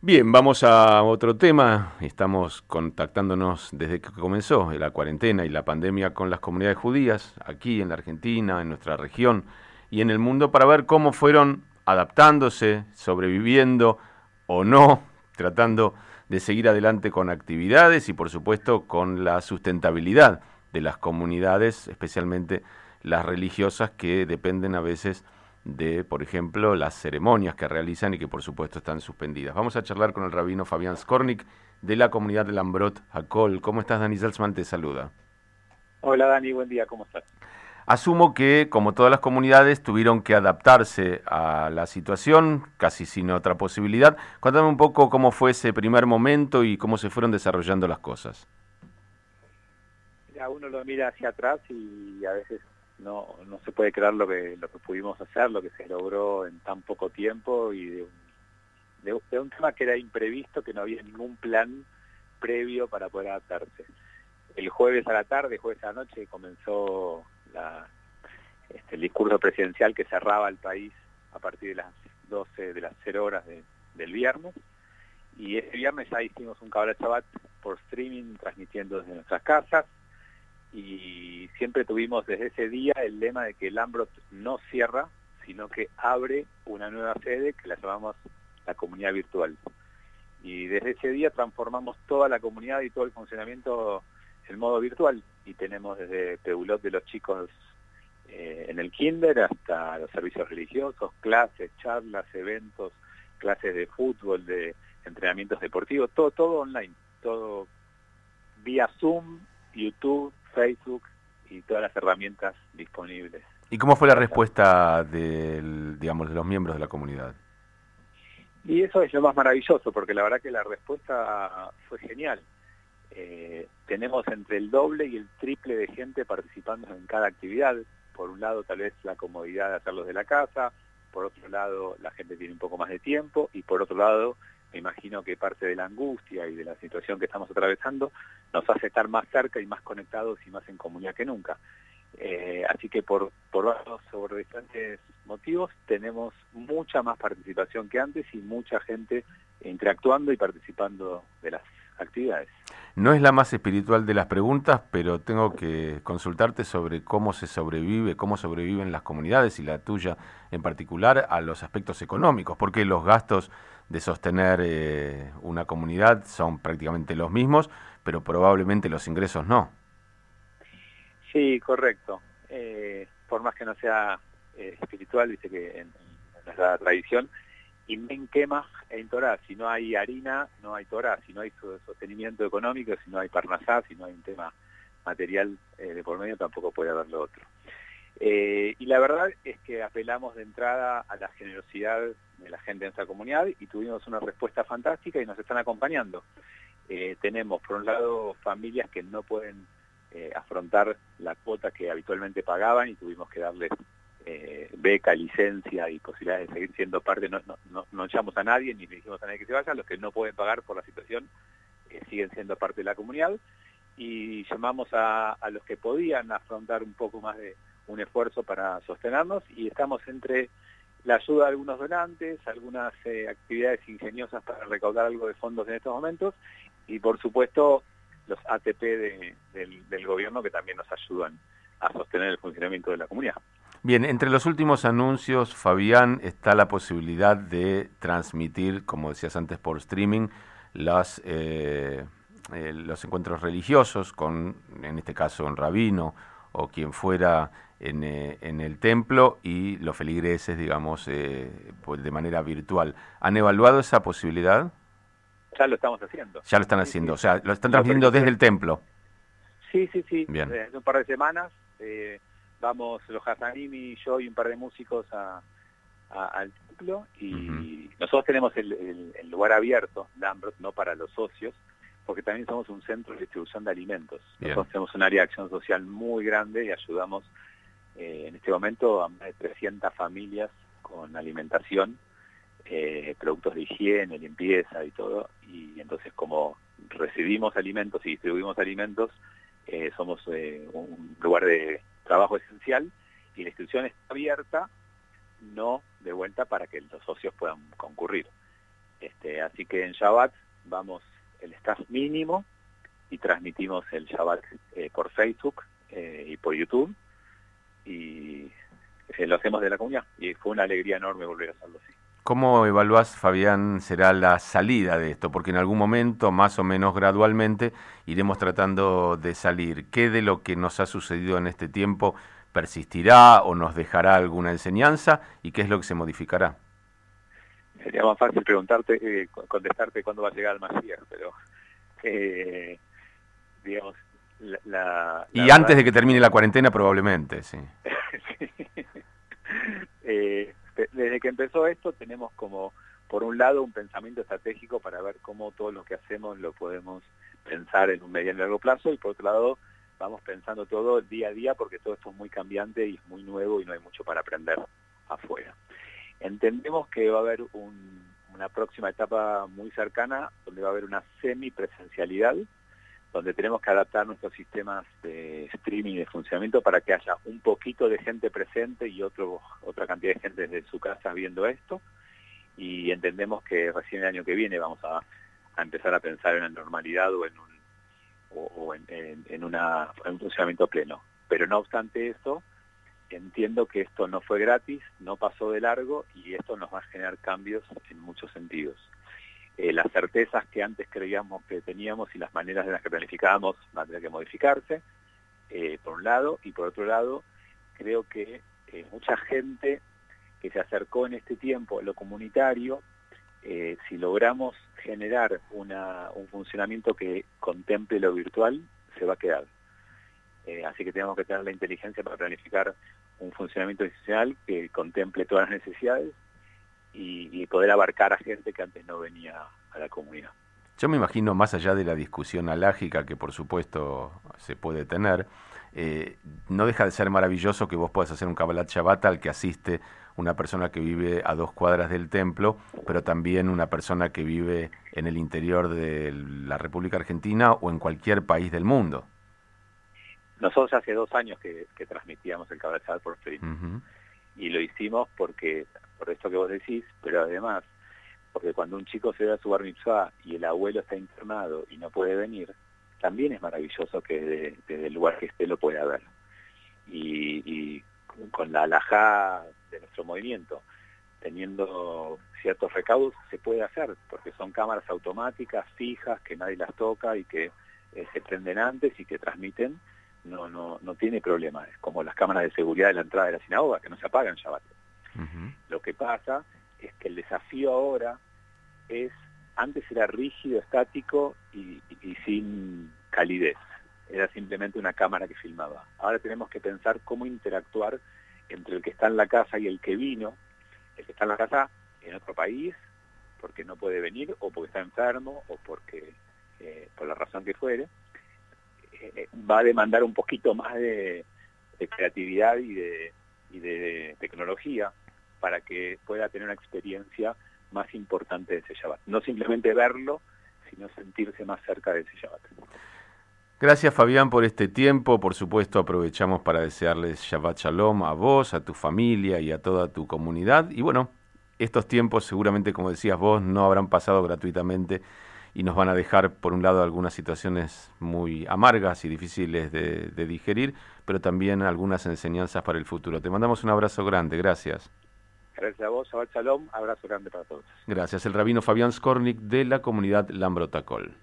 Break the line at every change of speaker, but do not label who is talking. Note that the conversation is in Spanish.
Bien, vamos a otro tema. Estamos contactándonos desde que comenzó la cuarentena y la pandemia con las comunidades judías, aquí en la Argentina, en nuestra región y en el mundo, para ver cómo fueron adaptándose, sobreviviendo o no, tratando de seguir adelante con actividades y por supuesto con la sustentabilidad de las comunidades, especialmente las religiosas que dependen a veces de, por ejemplo, las ceremonias que realizan y que por supuesto están suspendidas. Vamos a charlar con el rabino Fabián Skornik de la comunidad de Lambrot Hakol. ¿Cómo estás, Dani Salzman? Te saluda.
Hola Dani, buen día, ¿cómo estás?
Asumo que, como todas las comunidades, tuvieron que adaptarse a la situación, casi sin otra posibilidad. Cuéntame un poco cómo fue ese primer momento y cómo se fueron desarrollando las cosas.
Ya uno lo mira hacia atrás y a veces no se puede creer lo que pudimos hacer, lo que se logró en tan poco tiempo y de un tema que era imprevisto, que no había ningún plan previo para poder adaptarse. El jueves a la tarde, jueves a la noche, comenzó el discurso presidencial que cerraba el país a partir de las 12 de las 0 horas del viernes. Y ese viernes ya hicimos un Kabbalah Shabbat por streaming, transmitiendo desde nuestras casas. Y siempre tuvimos desde ese día el lema de que el Lambrot no cierra, sino que abre una nueva sede que la llamamos la comunidad virtual. Y desde ese día transformamos toda la comunidad y todo el funcionamiento en modo virtual. Y tenemos desde Peulot de los chicos en el kinder hasta los servicios religiosos, clases, charlas, eventos, clases de fútbol, de entrenamientos deportivos, todo online, todo vía Zoom, YouTube, Facebook y todas las herramientas disponibles
¿Y cómo fue la
para hacerlo.
respuesta digamos, de los miembros de la comunidad?
Y eso es lo más maravilloso, porque la verdad que la respuesta fue genial. Tenemos entre el doble y el triple de gente participando en cada actividad. Por un lado, tal vez la comodidad de hacerlos de la casa, por otro lado, la gente tiene un poco más de tiempo, y por otro lado, me imagino que parte de la angustia y de la situación que estamos atravesando nos hace estar más cerca y más conectados y más en comunidad que nunca. Así que por diferentes motivos tenemos mucha más participación que antes y mucha gente interactuando y participando de las actividades.
No es la más espiritual de las preguntas, pero tengo que consultarte sobre cómo se sobrevive, cómo sobreviven las comunidades y la tuya en particular a los aspectos económicos, porque los gastos de sostener una comunidad son prácticamente los mismos, pero probablemente los ingresos no.
Sí, correcto. Por más que no sea espiritual, dice que en nuestra tradición, y men quema en Torah, si no hay harina, no hay Torah, si no hay sostenimiento económico, si no hay parnasá, si no hay un tema material de por medio, tampoco puede haber lo otro. Y la verdad es que apelamos de entrada a la generosidad de la gente de nuestra comunidad y tuvimos una respuesta fantástica y nos están acompañando. Tenemos, por un lado, familias que no pueden afrontar la cuota que habitualmente pagaban y tuvimos que darles beca, licencia y posibilidades de seguir siendo parte. No echamos a nadie ni le dijimos a nadie que se vaya. Los que no pueden pagar por la situación siguen siendo parte de la comunidad, y llamamos a los que podían afrontar un poco más de un esfuerzo para sostenernos, y estamos entre la ayuda de algunos donantes, algunas actividades ingeniosas para recaudar algo de fondos en estos momentos, y por supuesto los ATP del gobierno, que también nos ayudan a sostener el funcionamiento de la comunidad.
Bien, entre los últimos anuncios, Fabián, está la posibilidad de transmitir, como decías antes, por streaming los encuentros religiosos con, en este caso, un rabino o quien fuera en el templo y los feligreses, digamos, pues de manera virtual. ¿Han evaluado esa posibilidad?
Ya lo estamos haciendo.
Ya lo están
Sí,
haciendo,
sí.
o sea, lo están
Lo
transmitiendo desde
permitieron.
el templo.
Sí, sí, sí.
Bien.
Hace un par de semanas vamos los Hazanim y yo y un par de músicos al templo,
Ujú.
y nosotros tenemos el lugar abierto, Lambrot, no para los socios, porque también somos un centro de distribución de alimentos.
Bien.
Nosotros tenemos un área de acción social muy grande y ayudamos en este momento a más de 300 familias con alimentación, productos de higiene, limpieza y todo, y entonces como recibimos alimentos y distribuimos alimentos, somos un lugar de trabajo esencial, y la institución está abierta, no de vuelta para que los socios puedan concurrir. Así que en Shabbat vamos el staff mínimo y transmitimos el Shabbat por Facebook y por YouTube, y lo hacemos de la comunidad, y fue una alegría enorme volver a hacerlo así.
¿Cómo evaluás, Fabián, será la salida de esto? Porque en algún momento, más o menos gradualmente, iremos tratando de salir. ¿Qué de lo que nos ha sucedido en este tiempo persistirá o nos dejará alguna enseñanza? ¿Y qué es lo que se modificará?
Sería más fácil preguntarte, contestarte cuándo va a llegar el Mashiach, pero digamos,
y antes de que termine la cuarentena probablemente, sí.
Sí. Desde que empezó esto tenemos como, por un lado, un pensamiento estratégico para ver cómo todo lo que hacemos lo podemos pensar en un mediano y largo plazo, y por otro lado vamos pensando todo día a día, porque todo esto es muy cambiante y es muy nuevo y no hay mucho para aprender afuera. Entendemos que va a haber una próxima etapa muy cercana, donde va a haber una semipresencialidad, donde tenemos que adaptar nuestros sistemas de streaming y de funcionamiento para que haya un poquito de gente presente y otra cantidad de gente desde su casa viendo esto, y entendemos que recién el año que viene vamos a empezar a pensar en la normalidad o en un funcionamiento pleno. Pero no obstante eso, entiendo que esto no fue gratis, no pasó de largo, y esto nos va a generar cambios en muchos sentidos. Las certezas que antes creíamos que teníamos y las maneras en las que planificábamos van a tener que modificarse, por un lado, y por otro lado, creo que mucha gente que se acercó en este tiempo a lo comunitario, si logramos generar un funcionamiento que contemple lo virtual, se va a quedar. Así que tenemos que tener la inteligencia para planificar un funcionamiento institucional que contemple todas las necesidades y poder abarcar a gente que antes no venía a la comunidad.
Yo me imagino, más allá de la discusión alágica que por supuesto se puede tener, no deja de ser maravilloso que vos puedas hacer un Kabbalat Shabbat al que asiste una persona que vive a 2 cuadras del templo, pero también una persona que vive en el interior de la República Argentina o en cualquier país del mundo.
Nosotros hace 2 años que transmitíamos el Kabbalat Shabbat por streaming. Y lo hicimos por esto que vos decís, pero además porque cuando un chico se da a su bar mitzvah y el abuelo está internado y no puede venir, también es maravilloso que desde el lugar que esté lo pueda ver. Y con la halajá de nuestro movimiento, teniendo ciertos recaudos, se puede hacer, porque son cámaras automáticas, fijas, que nadie las toca y que se prenden antes y que transmiten. No tiene problema. Es como las cámaras de seguridad de la entrada de la sinagoga, que no se apagan Shabbat. Lo que pasa es que el desafío ahora antes era rígido, estático y sin calidez. Era simplemente una cámara que filmaba. Ahora tenemos que pensar cómo interactuar entre el que está en la casa y el que vino. El que está en la casa en otro país, porque no puede venir, o porque está enfermo, o porque por la razón que fuere, va a demandar un poquito más de creatividad y de tecnología para que pueda tener una experiencia más importante de ese Shabbat. No simplemente verlo, sino sentirse más cerca de ese Shabbat.
Gracias, Fabián, por este tiempo. Por supuesto, aprovechamos para desearles Shabbat Shalom a vos, a tu familia y a toda tu comunidad. Y bueno, estos tiempos seguramente, como decías vos, no habrán pasado gratuitamente y nos van a dejar, por un lado, algunas situaciones muy amargas y difíciles de digerir, pero también algunas enseñanzas para el futuro. Te mandamos un abrazo grande. Gracias.
Gracias a vos, Shabbat Shalom, abrazo grande para todos.
Gracias. El rabino Fabián Skornik de la comunidad Lambrot HaKol.